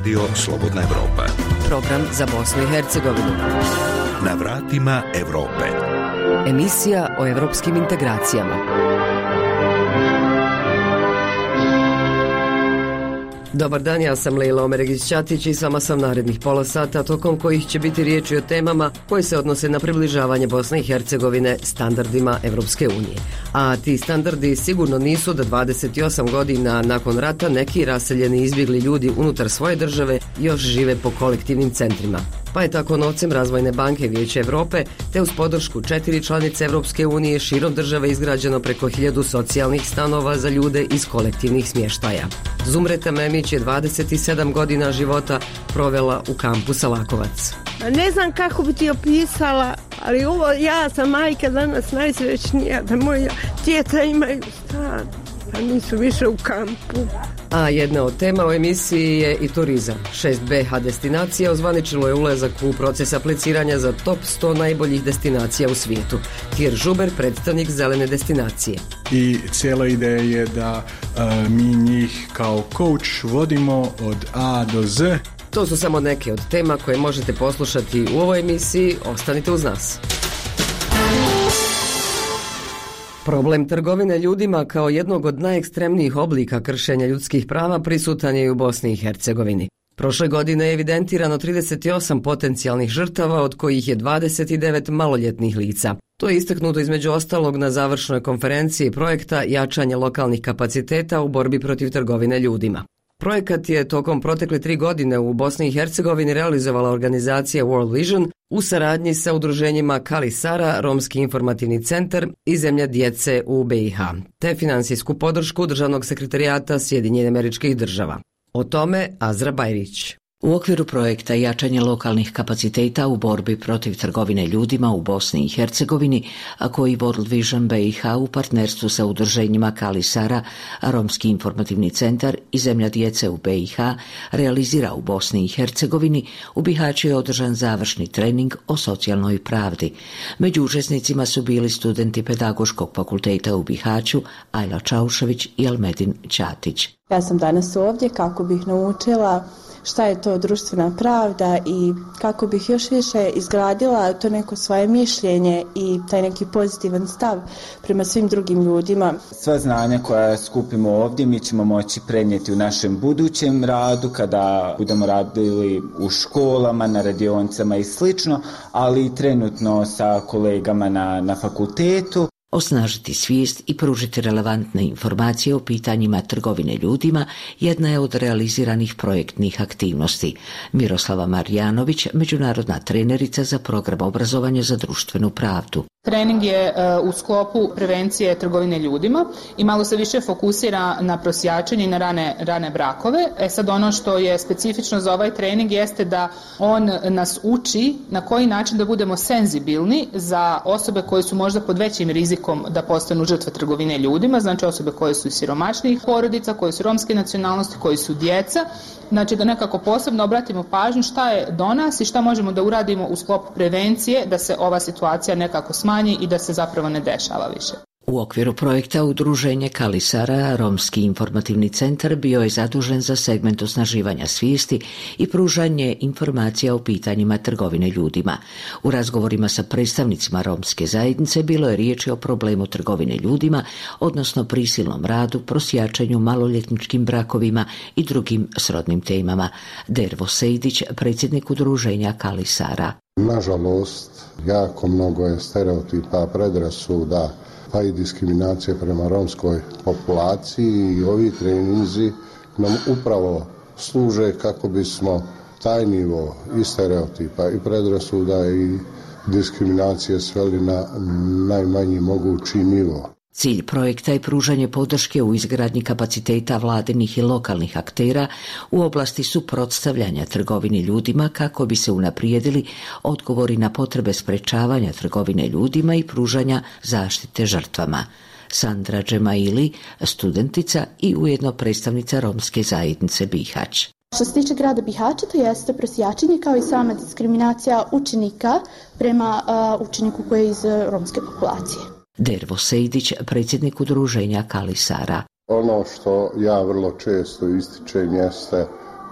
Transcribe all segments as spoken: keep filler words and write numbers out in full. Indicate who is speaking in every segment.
Speaker 1: Radio Slobodna Evropa.
Speaker 2: Program za Bosnu i Hercegovinu.
Speaker 1: Na vratima Evrope.
Speaker 2: Emisija o evropskim integracijama. Dobar dan, ja sam Lejla Omeregić-Ćatić i s vama sam narednih pola sata, tokom kojih će biti riječi o temama koje se odnose na približavanje Bosne i Hercegovine standardima Evropske unije. A ti standardi sigurno nisu da dvadeset osam godina nakon rata neki raseljeni izbjegli ljudi unutar svoje države još žive po kolektivnim centrima. Pa je tako novcem Razvojne banke Vijeća Evrope te uz podršku četiri članice Evropske unije širom države izgrađeno preko hiljadu socijalnih stanova za ljude iz kolektivnih smještaja. Zumreta Memić je dvadeset sedam godina života provela u kampu Salakovac.
Speaker 3: Ne znam kako bi ti opisala, ali ovo, ja sam majka danas najsrećnija da moja djeca imaju stan, a nisu više u kampu.
Speaker 2: A jedna od tema u emisiji je i turizam. šest be ha destinacija ozvaničilo je ulazak u proces apliciranja za top sto najboljih destinacija u svijetu. Tir Žuber, predstavnik zelene destinacije.
Speaker 4: I cijela ideja je da uh, mi njih kao coach vodimo od A do Z.
Speaker 2: To su samo neke od tema koje možete poslušati u ovoj emisiji. Ostanite uz nas. Problem trgovine ljudima kao jednog od najekstremnijih oblika kršenja ljudskih prava prisutan je i u Bosni i Hercegovini. Prošle godine je evidentirano trideset osam potencijalnih žrtava, od kojih je dvadeset devet maloljetnih lica. To je istaknuto između ostalog na završnoj konferenciji projekta Jačanje lokalnih kapaciteta u borbi protiv trgovine ljudima. Projekat je tokom protekle tri godine u Bosni i Hercegovini realizovala organizacija World Vision u saradnji sa udruženjima Kali Sara, Romski informativni centar i Zemlja djece u be i ha, te finansijsku podršku Državnog sekretarijata Sjedinjenih Američkih Država. O tome Azra Bajrić.
Speaker 5: U okviru projekta Jačanje lokalnih kapaciteta u borbi protiv trgovine ljudima u Bosni i Hercegovini, a koji World Vision be i ha u partnerstvu sa udruženjima Kali Sara, Romski informativni centar i Zemlja djece u be i ha realizira u Bosni i Hercegovini, u Bihaću je održan završni trening o socijalnoj pravdi. Među učesnicima su bili studenti Pedagoškog fakulteta u Bihaću Ajla Čaušević i Almedin Ćatić.
Speaker 6: Ja sam danas ovdje kako bih naučila šta je to društvena pravda i kako bih još više izgradila to neko svoje mišljenje i taj neki pozitivan stav prema svim drugim ljudima.
Speaker 7: Sva znanja koja skupimo ovdje mi ćemo moći prenijeti u našem budućem radu kada budemo radili u školama, na radionicama i slično, ali i trenutno sa kolegama na, na fakultetu.
Speaker 5: Osnažiti svijest i pružiti relevantne informacije o pitanjima trgovine ljudima jedna je od realiziranih projektnih aktivnosti. Miroslava Marjanović, međunarodna trenerica za program obrazovanja za društvenu pravdu.
Speaker 8: Trening je uh, u sklopu prevencije trgovine ljudima i malo se više fokusira na prosjačenje i na rane, rane brakove. E sad ono što je specifično za ovaj trening jeste da on nas uči na koji način da budemo senzibilni za osobe koje su možda pod većim rizikom da postanu žrtve trgovine ljudima, znači osobe koje su iz siromašnijih porodica, koje su romske nacionalnosti, koji su djeca. Znači da nekako posebno obratimo pažnju šta je do nas i šta možemo da uradimo u sklopu prevencije da se ova situacija nekako smanji i da se zapravo ne dešava više.
Speaker 5: U okviru projekta udruženje Kali Sara, Romski informativni centar bio je zadužen za segment osnaživanja svijesti i pružanje informacija o pitanjima trgovine ljudima. U razgovorima sa predstavnicima romske zajednice bilo je riječi o problemu trgovine ljudima, odnosno prisilnom radu, prosjačanju, maloljetničkim brakovima i drugim srodnim temama. Dervo Sejdić, predsjednik udruženja Kali Sara.
Speaker 9: Nažalost, jako mnogo je stereotipa, predrasuda, pa i diskriminacije prema romskoj populaciji i ovi treninzi nam upravo služe kako bismo taj nivo i stereotipa i predrasuda i diskriminacije sveli na najmanji mogući nivo.
Speaker 5: Cilj projekta je pružanje podrške u izgradnji kapaciteta vladinih i lokalnih aktera u oblasti suprotstavljanja trgovini ljudima kako bi se unaprijedili odgovori na potrebe sprečavanja trgovine ljudima i pružanja zaštite žrtvama. Sandra Džemaili, studentica i ujedno predstavnica romske zajednice Bihać.
Speaker 10: Što se tiče grada Bihaća, to jeste prosjačenje kao i sama diskriminacija učenika prema uh, učeniku koji je iz uh, romske populacije.
Speaker 5: Dervo Sejdić, predsjednik udruženja Kali Sara.
Speaker 9: Ono što ja vrlo često ističem jeste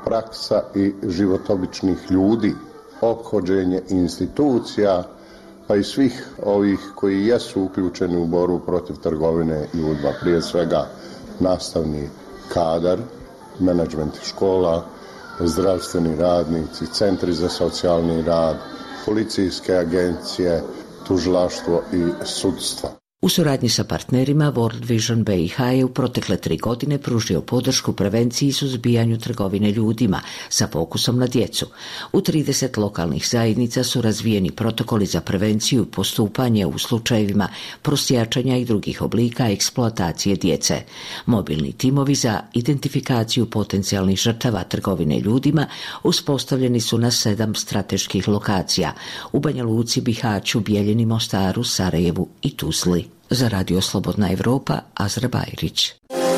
Speaker 9: praksa i životobičnih ljudi, ophođenje institucija, pa i svih ovih koji jesu uključeni u borbu protiv trgovine ljudima, prije svega nastavni kadar, menadžment škola, zdravstveni radnici, centri za socijalni rad, policijske agencije, tužilaštvo i sudstvo.
Speaker 5: U suradnji sa partnerima World Vision B i H je u protekle tri godine pružio podršku prevenciji i suzbijanju trgovine ljudima sa fokusom na djecu. U trideset lokalnih zajednica su razvijeni protokoli za prevenciju i postupanje u slučajevima prosjačanja i drugih oblika eksploatacije djece. Mobilni timovi za identifikaciju potencijalnih žrtava trgovine ljudima uspostavljeni su na sedam strateških lokacija u Banja Luci, Bihaću, Bijeljini, Mostaru, Sarajevu i Tuzli. Za Radio Slobodna Evropa, Azra Bajrić.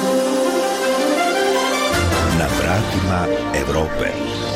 Speaker 1: Na vratima Evrope.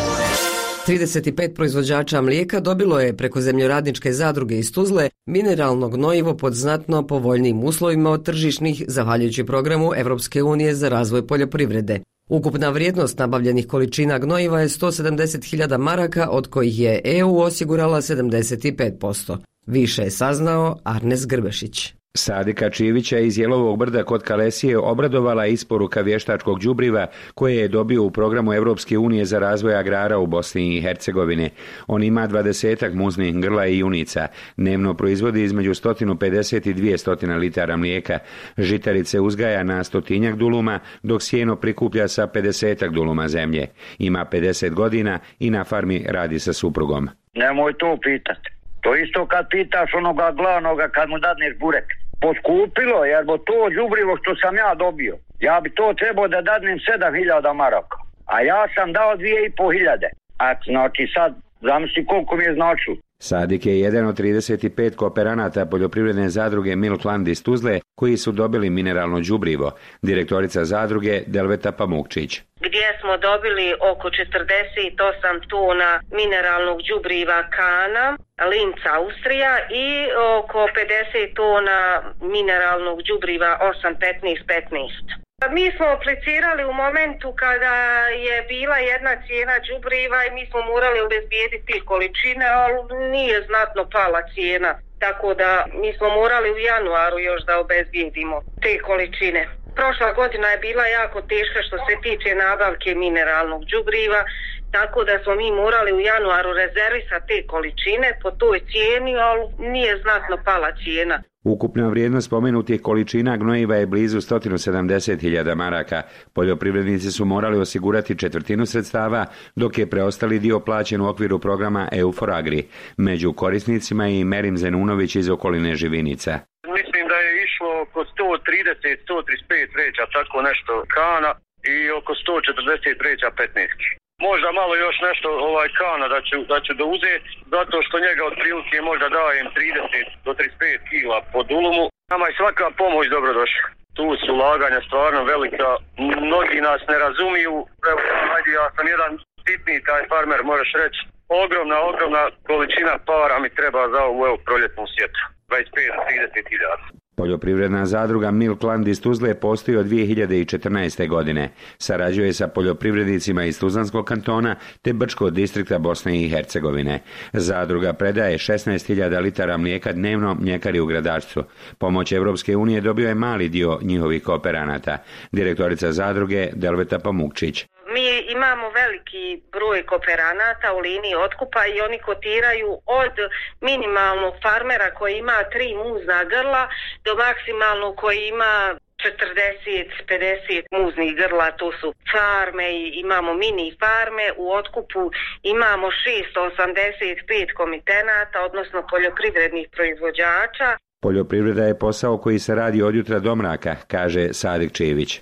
Speaker 2: trideset pet proizvođača mlijeka dobilo je preko zemljoradničke zadruge iz Tuzle mineralno gnojivo pod znatno povoljnijim uslovima od tržišnih, zahvaljujući programu Evropske unije za razvoj poljoprivrede. Ukupna vrijednost nabavljenih količina gnojiva je sto sedamdeset hiljada maraka, od kojih je E U osigurala sedamdeset pet posto. Više je saznao Arnes Grbešić.
Speaker 11: Sadika Čivića iz Jelovog brda kod Kalesije obradovala isporuka vještačkog đubriva koje je dobio u programu Evropske unije za razvoj agrara u Bosni i Hercegovini. On ima dvadesetak muznih grla i junica. Dnevno proizvodi između sto pedeset i dvjesto litara mlijeka. Žitarice uzgaja na stotinjak duluma, dok sjeno prikuplja sa pedesetak duluma zemlje. Ima pedeset godina i na farmi radi sa suprugom.
Speaker 12: Nemoj to pitati. To isto kad pitaš onoga glavnoga kad mu dadneš burek. Poskupilo, jer bo to đubrivo što sam ja dobio. Ja bi to trebao da dadnem sedam hiljada maraka. A ja sam dao dvije i po hiljade. A znači sad, zamisli koliko mi je značilo.
Speaker 11: Sadik je jedan od trideset pet kooperanata poljoprivredne zadruge Milkland iz Tuzle koji su dobili mineralno đubrivo. Direktorica zadruge Delveta Pamukčić.
Speaker 13: Gdje smo dobili oko četrdeset osam tona mineralnog đubriva Kana, Linz Austrija i oko pedeset tona mineralnog đubriva osam petnaest petnaest. Mi smo aplicirali u momentu kada je bila jedna cijena đubriva i mi smo morali obezbijediti količine, ali nije znatno pala cijena. Tako da mi smo morali u januaru još da obezbijedimo te količine. Prošla godina je bila jako teška što se tiče nabavke mineralnog đubriva, tako da smo mi morali u januaru rezervisati te količine po toj cijeni, ali nije znatno pala cijena.
Speaker 11: Ukupna vrijednost spomenutih količina gnojiva je blizu sto sedamdeset hiljada maraka. Poljoprivrednici su morali osigurati četvrtinu sredstava, dok je preostali dio plaćen u okviru programa E U for Agri. Među korisnicima je i Merim Zenunović iz okoline Živinica.
Speaker 14: Mislim da je išlo oko sto trideset do sto trideset pet vreća, tako nešto Kana i oko sto četrdeset vreća petnaest. Možda malo još nešto ovaj Kana da ću, da ću da uzeti, zato što njega otprilike možda dajem trideset do trideset pet kila po dulumu. Nama je svaka pomoć dobrodošla. Tu su ulaganja stvarno velika, mnogi nas ne razumiju. Evo, ajde, ja sam jedan sitni taj farmer, možeš reći. Ogromna, ogromna količina para mi treba za ovu evo, proljetnu sjetvu. dvadeset pet do trideset hiljada.
Speaker 11: Poljoprivredna zadruga Milkland iz Tuzle postoji od dvije hiljade četrnaeste. godine. Sarađuje sa poljoprivrednicima iz Tuzlanskog kantona te Brčkog distrikta Bosne i Hercegovine. Zadruga predaje šesnaest hiljada litara mlijeka dnevno mljekari u Gradačcu. Pomoć Evropske unije dobio je mali dio njihovih kooperanata. Direktorica zadruge Delveta Pamukčić.
Speaker 13: Mi imamo veliki broj kooperanata u liniji otkupa i oni kotiraju od minimalnog farmera koji ima tri muzna grla do maksimalnog koji ima četrdeset do pedeset muznih grla. To su farme i imamo mini farme. U otkupu imamo šesto osamdeset pet komitenata, odnosno poljoprivrednih proizvođača.
Speaker 11: Poljoprivreda je posao koji se radi od jutra do mraka, kaže Sadik Čević.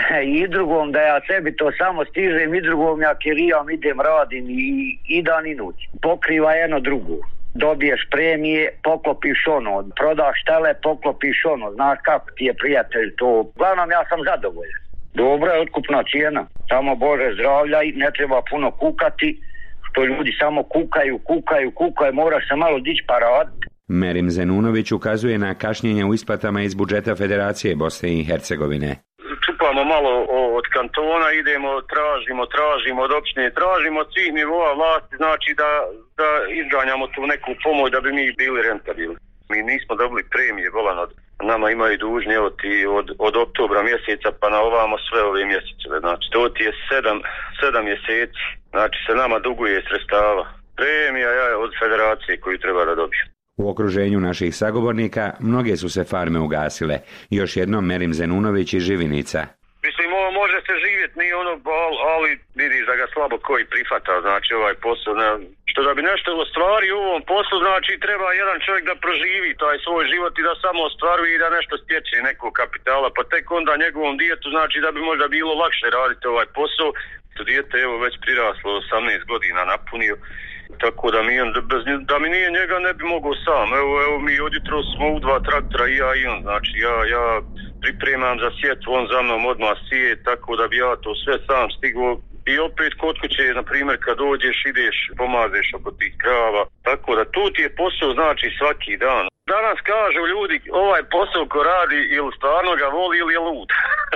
Speaker 12: I drugom da ja sebi to samo stižem, i drugom ja kirijam, idem, radim i, i dan i noć. Pokriva jedno drugo. Dobiješ premije, poklopiš ono, prodaš tele, poklopiš ono, znaš kako ti je prijatelj to. Uglavnom ja sam zadovoljan. Dobra je otkupna cijena, samo Bože zdravlja i ne treba puno kukati, što ljudi samo kukaju, kukaju, kukaju, moraš se malo dići pa raditi.
Speaker 11: Merim Zenunović ukazuje na kašnjenje u isplatama iz budžeta Federacije Bosne i Hercegovine.
Speaker 14: Čupa kopamo malo od kantona, idemo, tražimo, tražimo od opštine, tražimo od svih nivoa vlasti, znači da, da izganjamo tu neku pomoć da bi mi bili rentabilni. Mi nismo dobili premije, volan od nama imaju dužni evo ti od, od oktobra mjeseca pa na ovamo sve ove mjesece. Znači to ti je sedam, sedam mjeseci, znači se nama duguje sredstava. Premija je od federacije koju treba da dobiju.
Speaker 11: U okruženju naših sagovornika mnoge su se farme ugasile. Još jednom Merim Zenunović iz Živinica.
Speaker 14: Mislim, ovo može se živjeti, nije ono, ali vidiš da ga slabo koji prihvata, znači ovaj posao. Ne, što da bi nešto ostvari u ovom poslu, znači treba jedan čovjek da proživi taj svoj život i da samo ostvaruje i da nešto stječe nekog kapitala, pa tek onda njegovom djetetu, znači da bi možda bilo lakše raditi ovaj posao. To dijete evo već priraslo, osamnaest godina napunio. Tako da mi, bez, da mi nije njega ne bi mogao sam. Evo, evo mi odjutro smo u dva traktora i ja i on. Znači ja, ja pripremam za sjetvu, on za mnom odmah sije, tako da bi ja to sve sam stigao. I opet kod kuće, na primjer, kad dođeš, ideš, pomazeš oko tih krava. Tako da tu ti je posao, znači svaki dan. Danas kažu ljudi, ovaj posao ko radi ili stvarno ga voli ili je lud.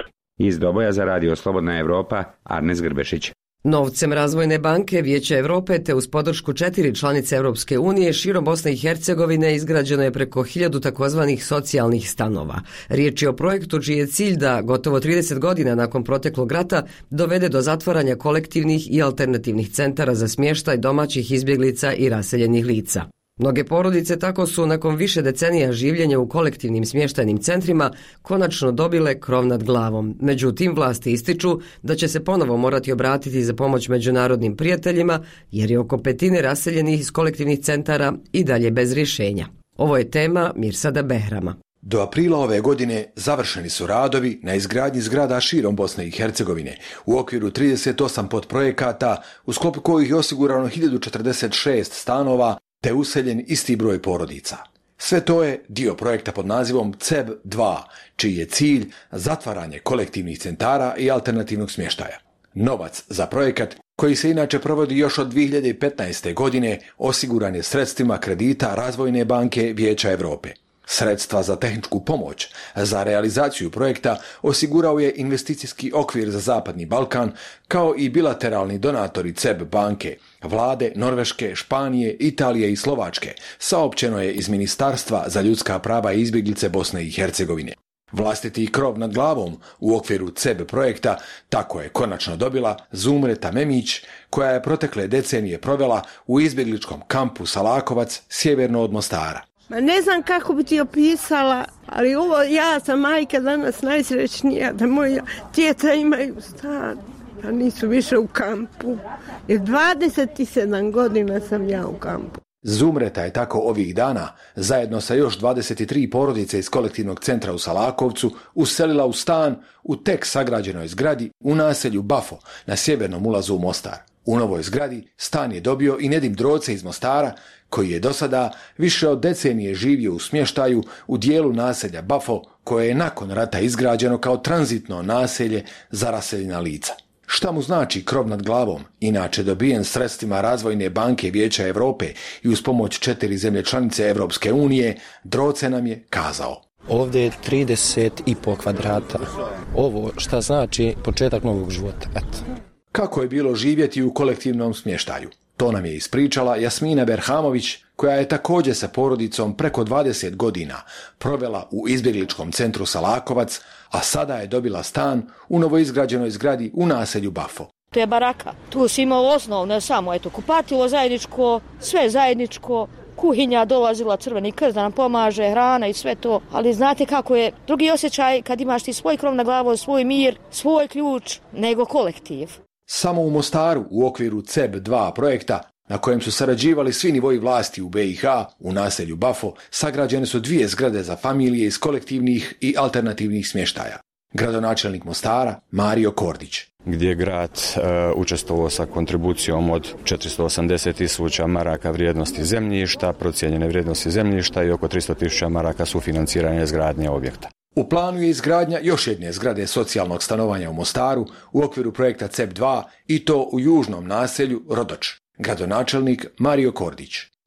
Speaker 11: Iz Doboja za radio Slobodna Evropa, Arnes Grbešić.
Speaker 2: Novcem Razvojne banke Vijeća Europe te uz podršku četiri članice Europske unije širom Bosne i Hercegovine izgrađeno je preko hiljadu takozvanih socijalnih stanova. Riječ je o projektu čiji je cilj da gotovo trideset godina nakon proteklog rata dovede do zatvaranja kolektivnih i alternativnih centara za smještaj domaćih izbjeglica i raseljenih lica. Mnoge porodice tako su nakon više decenija življenja u kolektivnim smještajnim centrima konačno dobile krov nad glavom. Međutim, vlasti ističu da će se ponovo morati obratiti za pomoć međunarodnim prijateljima jer je oko petine raseljenih iz kolektivnih centara i dalje bez rješenja. Ovo je tema Mirsada Behrama.
Speaker 15: Do aprila ove godine završeni su radovi na izgradnji zgrada širom Bosne i Hercegovine u okviru trideset osam podprojekata u sklopu kojih je osigurano hiljadu četrdeset šest stanova te useljen isti broj porodica. Sve to je dio projekta pod nazivom C E B dva, čiji je cilj zatvaranje kolektivnih centara i alternativnog smještaja. Novac za projekat, koji se inače provodi još od dvije hiljade petnaeste. godine, osiguran je sredstvima kredita Razvojne banke Vijeća Europe. Sredstva za tehničku pomoć za realizaciju projekta osigurao je investicijski okvir za Zapadni Balkan, kao i bilateralni donatori C E B banke, vlade Norveške, Španije, Italije i Slovačke, saopćeno je iz Ministarstva za ljudska prava i izbjeglice Bosne i Hercegovine. Vlastiti krov nad glavom u okviru C E B projekta tako je konačno dobila Zumreta Memić, koja je protekle decenije provela u izbjegličkom kampu Salakovac, sjeverno od Mostara.
Speaker 3: Ma ne znam kako bi ti opisala, ali ovo, ja sam majka danas najsrećnija da moja djeca imaju stan, a nisu više u kampu. Jer dvadeset sedam godina sam ja u kampu.
Speaker 15: Zumreta je tako ovih dana, zajedno sa još dvadeset tri porodice iz kolektivnog centra u Salakovcu, uselila u stan u tek sagrađenoj zgradi u naselju Bafo na sjevernom ulazu u Mostar. U novoj zgradi stan je dobio i Nedim Droce iz Mostara, koji je do sada više od decenije živio u smještaju u dijelu naselja Bafo, koje je nakon rata izgrađeno kao tranzitno naselje za raseljena lica. Šta mu znači krov nad glavom, inače dobijen sredstvima Razvojne banke Vijeća Europe i uz pomoć četiri zemlje članice Europske unije, Droce nam je kazao.
Speaker 16: Ovdje je trideset i po kvadrata. Ovo šta znači početak novog života. Eto.
Speaker 15: Kako je bilo živjeti u kolektivnom smještaju? To nam je ispričala Jasmina Berhamović, koja je također sa porodicom preko dvadeset godina provela u izbjegličkom centru Salakovac, a sada je dobila stan u novoizgrađenoj zgradi u naselju Bafo.
Speaker 17: To je baraka. Tu si imao osnovno samo eto, kupatilo zajedničko, sve zajedničko, kuhinja, dolazila Crveni krst da nam pomaže, hrana i sve to. Ali znate kako je drugi osjećaj kad imaš ti svoj krov na glavu, svoj mir, svoj ključ, nego kolektiv.
Speaker 15: Samo u Mostaru u okviru C E B dva projekta, na kojem su sarađivali svi nivoji vlasti u B i H, u naselju Bafo, sagrađene su dvije zgrade za familije iz kolektivnih i alternativnih smještaja. Gradonačelnik Mostara, Mario Kordić.
Speaker 18: Gdje je grad e, učestvovao sa kontribucijom od četiristo osamdeset tisuća maraka vrijednosti zemljišta, procijenjene vrijednosti zemljišta i oko tristo tisuća maraka sufinanciranja izgradnje objekta.
Speaker 15: U planu je izgradnja još jedne zgrade socijalnog stanovanja u Mostaru u okviru projekta C E B dva i to u južnom naselju Rodoč. Gradonačelnik Mario Kordić.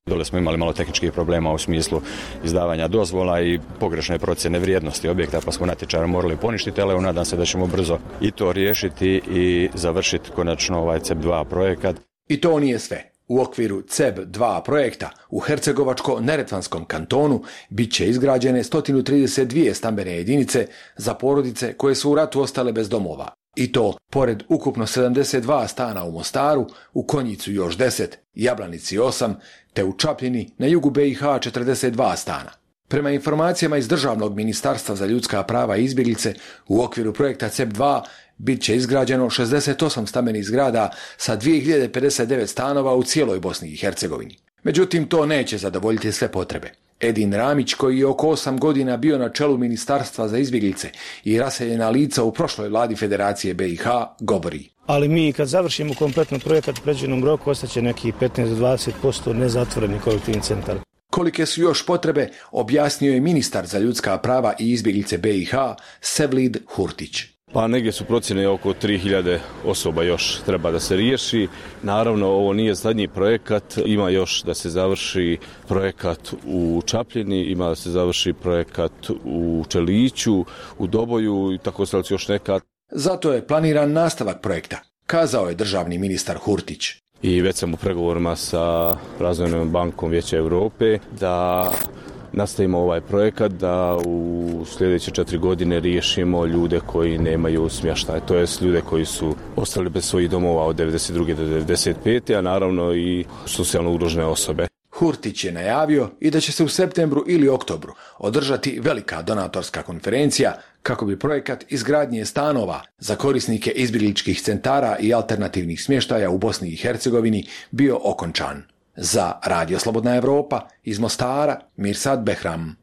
Speaker 18: Dole smo imali malo tehničkih problema u smislu izdavanja dozvola i pogrešne procjene vrijednosti objekta, pa smo natječaj morali poništiti, ali nadam se da ćemo brzo i to riješiti i završiti konačno ovaj C E B dva projekat.
Speaker 15: I to nije sve. U okviru C E B dva projekta u Hercegovačko-Neretvanskom kantonu bit će izgrađene sto trideset dvije stambene jedinice za porodice koje su u ratu ostale bez domova. I to, pored ukupno sedamdeset dva stana u Mostaru, u Konjicu još deset, Jablanici osam, te u Čapljini na jugu B i H četrdeset dva stana. Prema informacijama iz Državnog ministarstva za ljudska prava i izbjeglice, u okviru projekta C E B dva bit će izgrađeno šezdeset osam stambenih zgrada sa dvije hiljade pedeset devet stanova u cijeloj Bosni i Hercegovini. Međutim, to neće zadovoljiti sve potrebe. Edin Ramić, koji je oko osam godina bio na čelu Ministarstva za izbjeglice i raseljena lica u prošloj vladi Federacije B i H, govori.
Speaker 19: Ali mi kad završimo kompletno projekat u predviđenom roku, ostaće neki petnaest do dvadeset posto nezatvoreni kolektivni centar.
Speaker 15: Kolike su još potrebe, objasnio je ministar za ljudska prava i izbjeglice B i H, Sevlid Hurtić.
Speaker 20: Pa negdje su procjene oko tri hiljade osoba još treba da se riješi. Naravno, ovo nije zadnji projekat, ima još da se završi projekat u Čapljini, ima da se završi projekat u Čeliću, u Doboju i tako se još neka.
Speaker 15: Zato je planiran nastavak projekta, kazao je državni ministar Hurtić.
Speaker 20: I već sam u pregovorima sa Razvojnom bankom Vijeća Europe da nastavimo ovaj projekat, da u sljedeće četiri godine riješimo ljude koji nemaju smještaj, to jest ljude koji su ostali bez svojih domova od devedeset druge do devedeset pete a naravno i socijalno ugrožene osobe.
Speaker 15: Hurtić je najavio i da će se u septembru ili oktobru održati velika donatorska konferencija kako bi projekat izgradnje stanova za korisnike izbjegličkih centara i alternativnih smještaja u Bosni i Hercegovini bio okončan. Za Radio Slobodna Evropa iz Mostara, Mirsad Behram.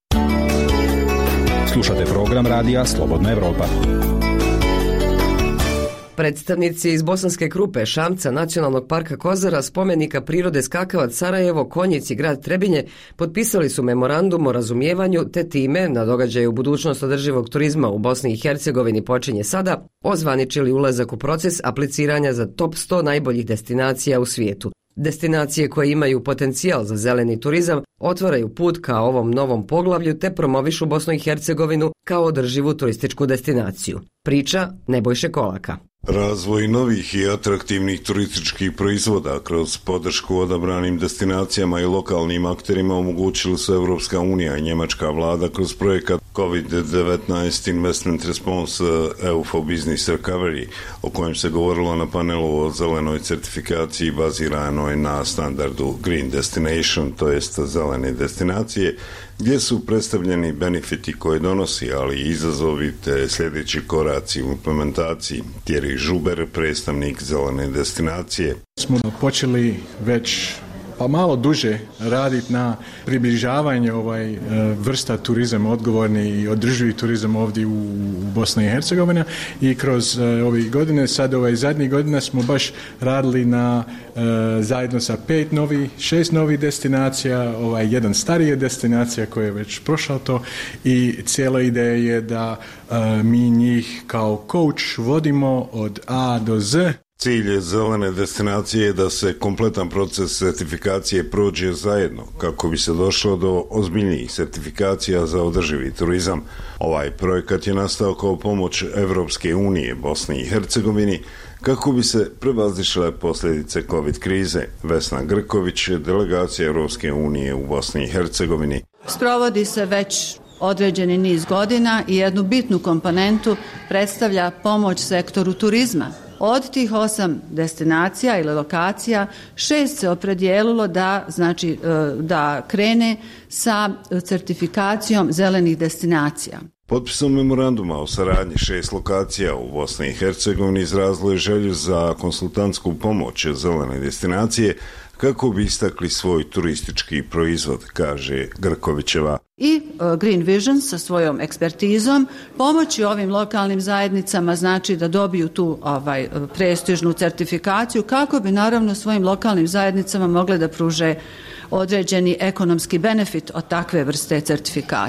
Speaker 1: Slušate program Radija Slobodna Evropa.
Speaker 2: Predstavnici iz Bosanske Krupe, Šamca, Nacionalnog parka Kozara, spomenika prirode Skakavac, Sarajevo, Konjic i grad Trebinje potpisali su memorandum o razumijevanju, te time, na događaju budućnost održivog turizma u Bosni i Hercegovini počinje sada, ozvaničili ulazak u proces apliciranja za top sto najboljih destinacija u svijetu. Destinacije koje imaju potencijal za zeleni turizam otvaraju put ka ovom novom poglavlju te promovišu Bosnu i Hercegovinu kao održivu turističku destinaciju. Priča Nebojše Kolaka.
Speaker 21: Razvoj novih i atraktivnih turističkih proizvoda kroz podršku odabranim destinacijama i lokalnim akterima omogućili su Evropska unija i njemačka vlada kroz projekat kovid devetnaest Investment Response E U for Business Recovery, o kojem se govorilo na panelu o zelenoj certifikaciji baziranoj na standardu Green Destination, to jest zelene destinacije, gdje su predstavljeni benefiti koje donosi, ali i izazovi te sljedeći koraci u implementaciji. Thierry Žuber, predstavnik zelene destinacije.
Speaker 4: Smo počeli već pa malo duže raditi na približavanju ovaj vrsta turizam, odgovorni i održivi turizam ovdje u Bosni i Hercegovini i kroz ove godine, sad ovaj zadnji godina smo baš radili na zajedno sa pet novih, šest novih destinacija, ovaj jedan starije destinacija koja je već prošao to i cijela ideja je da mi njih kao coach vodimo od A do Z.
Speaker 21: Cilj je zelene destinacije je da se kompletan proces certifikacije prođe zajedno, kako bi se došlo do ozbiljnijih certifikacija za održivi turizam. Ovaj projekat je nastao kao pomoć Evropske unije Bosni i Hercegovini, kako bi se prevazišle posljedice COVID krize. Vesna Grković, delegacija Evropske unije u Bosni i Hercegovini.
Speaker 22: Sprovodi se već određeni niz godina i jednu bitnu komponentu predstavlja pomoć sektoru turizma. Od tih osam destinacija ili lokacija, šest se opredijelilo da, znači, da krene sa certifikacijom zelenih destinacija.
Speaker 21: Potpisom memoranduma o saradnji šest lokacija u Bosni i Hercegovini izrazilo je želju za konsultantsku pomoć zelene destinacije kako bi istakli svoj turistički proizvod, kaže Grkovićeva.
Speaker 22: I Green Vision sa svojom ekspertizom pomoći ovim lokalnim zajednicama, znači da dobiju tu ovaj prestižnu certifikaciju kako bi naravno svojim lokalnim zajednicama mogle da pruže određeni ekonomski benefit od takve vrste certifikacije.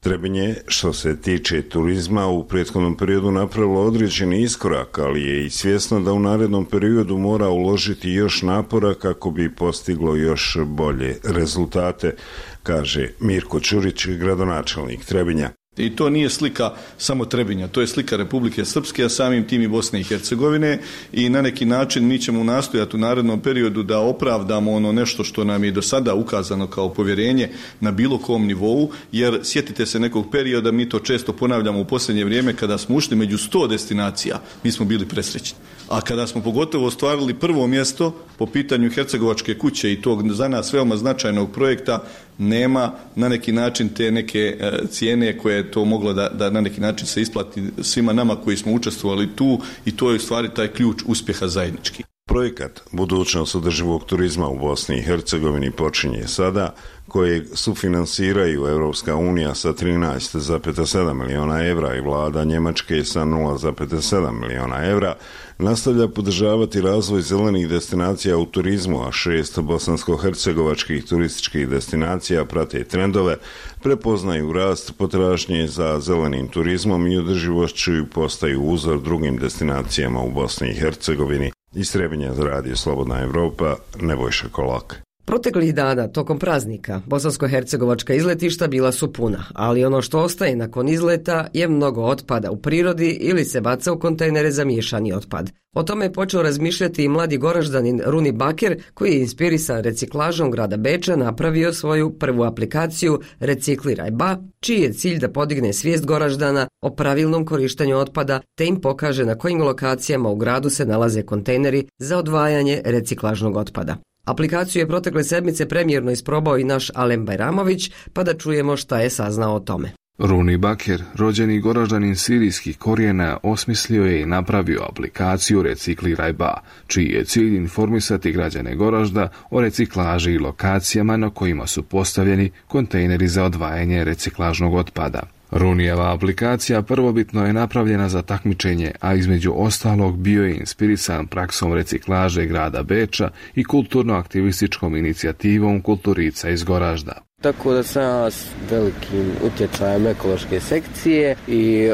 Speaker 21: Trebinje, što se tiče turizma, u prethodnom periodu napravilo određeni iskorak, ali je i svjesno da u narednom periodu mora uložiti još napora kako bi postiglo još bolje rezultate, kaže Mirko Ćurić, gradonačelnik Trebinja.
Speaker 6: I to nije slika samo Trebinja, to je slika Republike Srpske, a samim tim i Bosne i Hercegovine, i na neki način mi ćemo nastojati u narednom periodu da opravdamo ono nešto što nam je do sada ukazano kao povjerenje na bilo kom nivou, jer sjetite se nekog perioda, mi to često ponavljamo u posljednje vrijeme, kada smo ušli među sto destinacija, mi smo bili presrećni. A kada smo pogotovo ostvarili prvo mjesto po pitanju Hercegovačke kuće i tog za nas veoma značajnog projekta, nema na neki način te neke cijene koje je to moglo da, da na neki način se isplati svima nama koji smo učestvovali tu, i to je u stvari taj ključ uspjeha zajednički.
Speaker 21: Projekat Budućnost održivog turizma u Bosni i Hercegovini počinje sada, kojeg sufinansiraju Europska unija sa trinaest zarez sedam miliona evra i vlada Njemačke sa nula zarez sedam miliona evra, nastavlja podržavati razvoj zelenih destinacija u turizmu, a šest bosansko-hercegovačkih turističkih destinacija prate trendove, prepoznaju rast potražnje za zelenim turizmom i održivošću i postaju uzor drugim destinacijama u Bosni i Hercegovini. Iz Trebinja za Radio Slobodna Evropa, Nebojša Kolak.
Speaker 2: Proteklih dana, tokom praznika, bosansko-hercegovačka izletišta bila su puna, ali ono što ostaje nakon izleta je mnogo otpada u prirodi ili se baca u kontejnere za miješani otpad. O tome je počeo razmišljati i mladi Goraždanin Runi Baker, koji je inspirisan reciklažom grada Beča napravio svoju prvu aplikaciju Recikliraj ba, čiji je cilj da podigne svijest Goraždana o pravilnom korištenju otpada te im pokaže na kojim lokacijama u gradu se nalaze kontejneri za odvajanje reciklažnog otpada. Aplikaciju je protekle sedmice premijerno isprobao i naš Alem Bajramović, pa da čujemo šta je saznao o tome.
Speaker 7: Runi Baker, rođeni Goraždanin sirijskih korijena, osmislio je i napravio aplikaciju Recikliraj ba, čiji je cilj informisati građane Goražda o reciklaži i lokacijama na kojima su postavljeni kontejneri za odvajanje reciklažnog otpada. Runijeva aplikacija prvobitno je napravljena za takmičenje, a između ostalog bio je inspirisan praksom reciklaže grada Beča i kulturno-aktivističkom inicijativom Kulturica iz Goražda.
Speaker 23: Tako da sam ja s velikim utjecajem ekološke sekcije i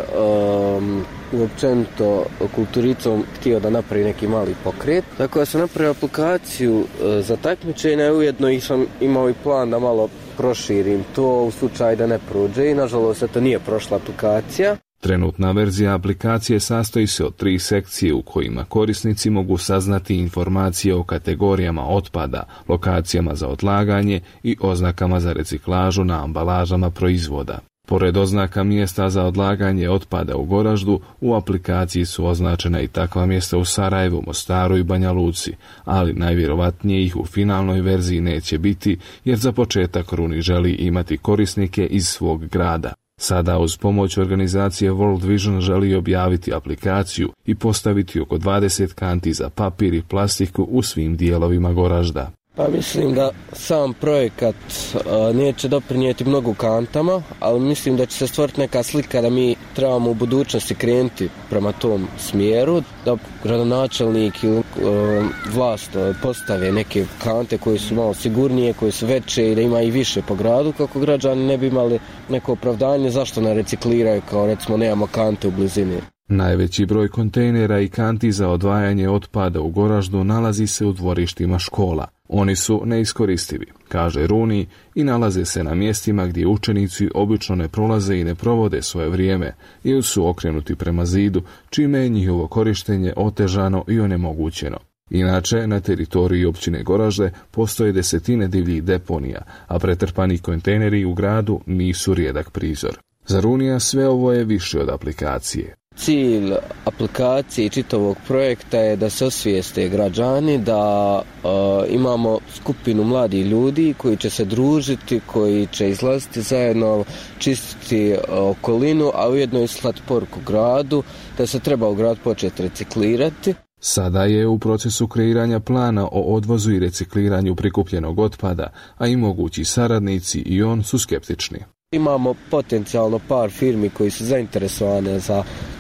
Speaker 23: um, uopćenito kulturicom htio da napravi neki mali pokret. Tako da sam napravio aplikaciju uh, za takmičenje, ujedno i sam imao i plan da malo proširim to u slučaju da ne prođe i nažalost to nije prošla aplikacija.
Speaker 7: Trenutna verzija aplikacije sastoji se od tri sekcije u kojima korisnici mogu saznati informacije o kategorijama otpada, lokacijama za odlaganje i oznakama za reciklažu na ambalažama proizvoda. Pored oznaka mjesta za odlaganje otpada u Goraždu, u aplikaciji su označena i takva mjesta u Sarajevu, Mostaru i Banja Luci, ali najvjerovatnije ih u finalnoj verziji neće biti, jer za početak Runi želi imati korisnike iz svog grada. Sada uz pomoć organizacije World Vision želi objaviti aplikaciju i postaviti oko dvadeset kanti za papir i plastiku u svim dijelovima Goražda.
Speaker 23: Pa mislim da sam projekat uh, neće doprinijeti mnogo kantama, ali mislim da će se stvoriti neka slika da mi trebamo u budućnosti krenuti prema tom smjeru, da gradonačelnik ili uh, vlast uh, postave neke kante koje su malo sigurnije, koje su veće i da ima i više po gradu, kako građani ne bi imali neko opravdanje zašto ne recikliraju, kao recimo nemamo kante u blizini.
Speaker 7: Najveći broj kontejnera i kanti za odvajanje otpada u Goraždu nalazi se u dvorištima škola. Oni su neiskoristivi, kaže Runi, i nalaze se na mjestima gdje učenici obično ne prolaze i ne provode svoje vrijeme ili su okrenuti prema zidu, čime je njihovo korištenje otežano i onemogućeno. Inače, na teritoriji općine Goražde postoje desetine divljih deponija, a pretrpani kontejneri u gradu nisu rijedak prizor. Za Runija sve ovo je više od aplikacije.
Speaker 23: Cilj aplikacije i čitavog projekta je da se osvijeste građani, da uh, imamo skupinu mladih ljudi koji će se družiti, koji će izlaziti zajedno, čistiti uh, okolinu, a ujedno i slati poruku gradu da se treba u grad početi reciklirati.
Speaker 7: Sada je u procesu kreiranja plana o odvozu i recikliranju prikupljenog otpada, a i mogući saradnici i on su skeptični.
Speaker 23: Imamo potencijalno par firmi koji su zainteresovane za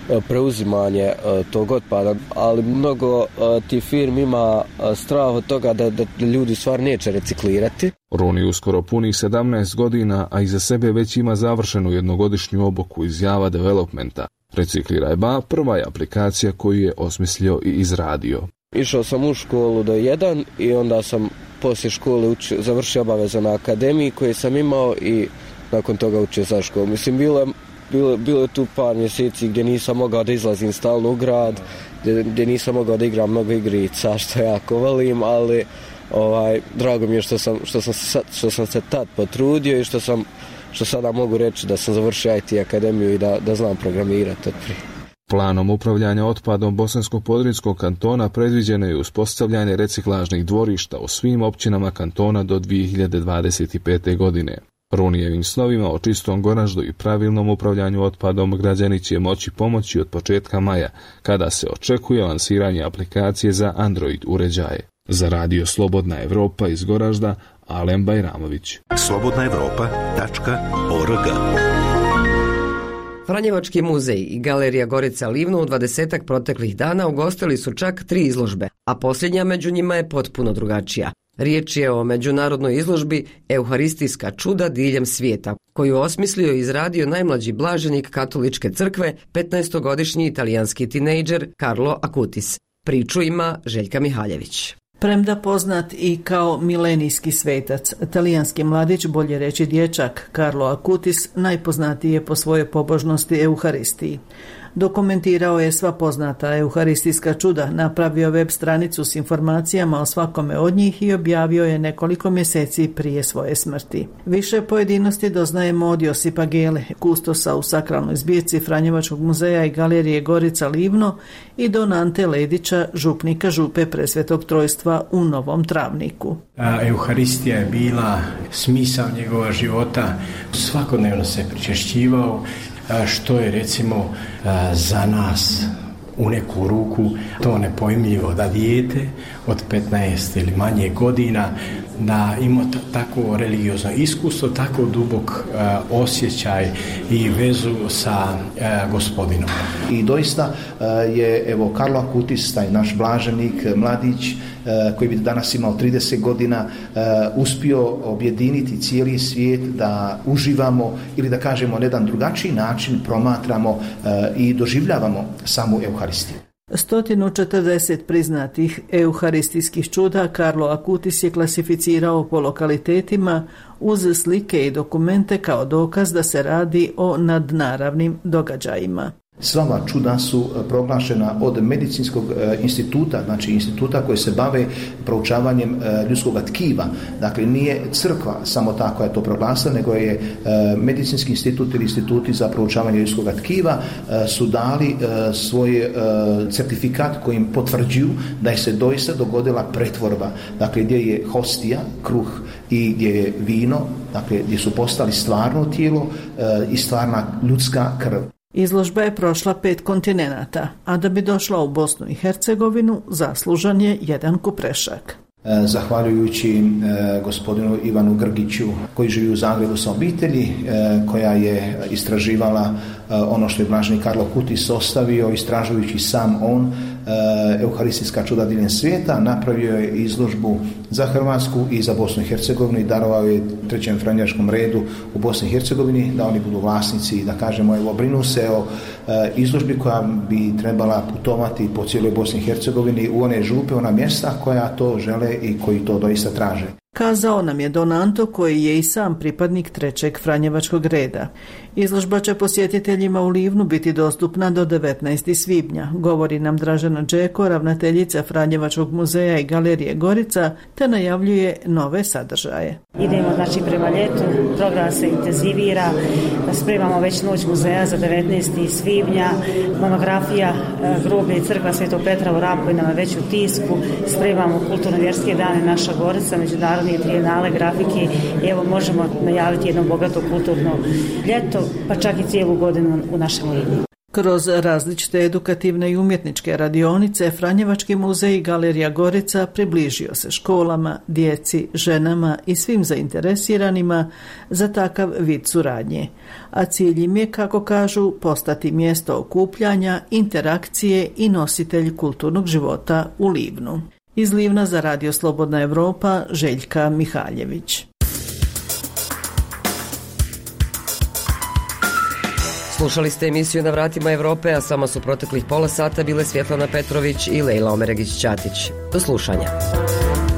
Speaker 23: preuzimanje tog otpada, ali mnogo tih firmi ima strah od toga da, da ljudi stvar neće reciklirati.
Speaker 7: Roni uskoro puni sedamnaest godina, a iza sebe već ima završenu jednogodišnju obuku iz Java Developmenta. Recikliraj ba prva je aplikacija koju je osmislio i izradio.
Speaker 23: Išao sam u školu do jedan i onda sam poslije škole učio, završio obaveze na akademiji koje sam imao i nakon toga učio za školu. Mislim, bilo, bilo, bilo je tu par mjeseci gdje nisam mogao da izlazim stalno u grad, gdje, gdje nisam mogao da igram mnogo igrica, što jako volim, ali ovaj, drago mi je što sam, što sam, što sam se tad potrudio i što sam što sada mogu reći da sam završio I T akademiju i da, da znam programirati od prije.
Speaker 7: Planom upravljanja otpadom Bosansko-Podrinjskog kantona predviđeno je uspostavljanje reciklažnih dvorišta u svim općinama kantona do dvije hiljade dvadeset pete. godine. Runijevim snovima o čistom Goraždu i pravilnom upravljanju otpadom građani će moći pomoći od početka maja, kada se očekuje lansiranje aplikacije za Android uređaje. Za radio Slobodna Evropa iz Goražda, Alen Bajramović.
Speaker 8: slobodna evropa tačka org.
Speaker 2: Franjevački muzej i galerija Gorica Livno u dvadesetak proteklih dana ugostili su čak tri izložbe, a posljednja među njima je potpuno drugačija. Riječ je o međunarodnoj izložbi Euharistijska čuda diljem svijeta, koju osmislio i izradio najmlađi blaženik katoličke crkve, petnaestogodišnji italijanski tinejdžer Carlo Acutis. Priču ima Željka Mihaljević.
Speaker 9: Premda poznat i kao milenijski svetac, talijanski mladić, bolje reći dječak, Carlo Acutis, najpoznatiji je po svojoj pobožnosti Euharistiji. Dokumentirao je sva poznata euharistijska čuda, napravio web stranicu s informacijama o svakome od njih i objavio je nekoliko mjeseci prije svoje smrti. Više pojedinosti doznajemo od Josipa Gele, kustosa u sakralnoj zbirci Franjevačkog muzeja i galerije Gorica Livno, i don Ante Ledića, župnika župe Presvetog Trojstva u Novom Travniku.
Speaker 10: Euharistija je bila smisao njegova života, svakodnevno se pričešćivao, što je recimo za nas u neku ruku to nepojmljivo da dijete od petnaest ili manje godina da ima tako religiozno iskustvo, tako dubok uh, osjećaj i vezu sa uh, Gospodinom.
Speaker 24: I doista uh, je evo Carlo Acutis, taj naš blaženik, mladić uh, koji bi danas imao trideset godina, uh, uspio objediniti cijeli svijet da uživamo ili da kažemo na jedan drugačiji način promatramo uh, i doživljavamo samu Euharistiju.
Speaker 9: sto četrdeset priznatih euharistijskih čuda Carlo Acutis je klasificirao po lokalitetima uz slike i dokumente kao dokaz da se radi o nadnaravnim događajima.
Speaker 24: Sva ova čuda su proglašena od medicinskog instituta, znači instituta koji se bave proučavanjem ljudskog tkiva. Dakle, nije crkva samo ta koja je to proglasila, nego je medicinski institut ili instituti za proučavanje ljudskog tkiva su dali svoj certifikat kojim potvrđuju da je se doista dogodila pretvorba. Dakle, gdje je hostija, kruh i gdje je vino, dakle, gdje su postali stvarno tijelo i stvarna ljudska krv.
Speaker 9: Izložba je prošla pet kontinenata, a da bi došla u Bosnu i Hercegovinu zaslužan je jedan kuprešak.
Speaker 24: Zahvaljujući e, gospodinu Ivanu Grgiću koji živi u Zagrebu sa obitelji, e, koja je istraživala e, ono što je blaženik Carlo Acutis ostavio, istražujući sam on e, euharistijska čuda diljem svijeta, napravio je izložbu za Hrvatsku i za Bosnu i Hercegovinu i darovao je trećem franjevačkom redu u Bosni i Hercegovini da oni budu vlasnici i da kažemo evo brinu se o e, izložbi koja bi trebala putovati po cijeloj Bosni i Hercegovini u one župe, ona mjesta koja to žele i koji to doista traže.
Speaker 9: Kazao nam je don Anto, koji je i sam pripadnik trećeg franjevačkog reda. Izložba će posjetiteljima u Livnu biti dostupna do devetnaestog svibnja, govori nam Dražena Džeko, ravnateljica Franjevačkog muzeja i galerije Gorica, te najavljuje nove sadržaje.
Speaker 25: Idemo znači prema ljetu, program se intenzivira, spremamo već noć muzeja za devetnaestog svibnja, monografija groblje i crkva Svetog Petra u Rapojnama već u tisku, spremamo kulturno-vjerske dane naša Gorica, međunarodne trijenale grafike i evo možemo najaviti jedno bogato kulturno ljeto, pa čak i cijelu godinu u našem Livnu.
Speaker 9: Kroz različite edukativne i umjetničke radionice, Franjevački muzej i Galerija Gorica približio se školama, djeci, ženama i svim zainteresiranima za takav vid suradnje. A cilj im je, kako kažu, postati mjesto okupljanja, interakcije i nositelj kulturnog života u Livnu. Iz Livna za Radio Slobodna Evropa, Željka Mihaljević.
Speaker 2: Slušali ste emisiju Na vratima Evrope, a samo su proteklih pola sata bile Svjetlana Petrović i Lejla Omeregić-Ćatić. Do slušanja.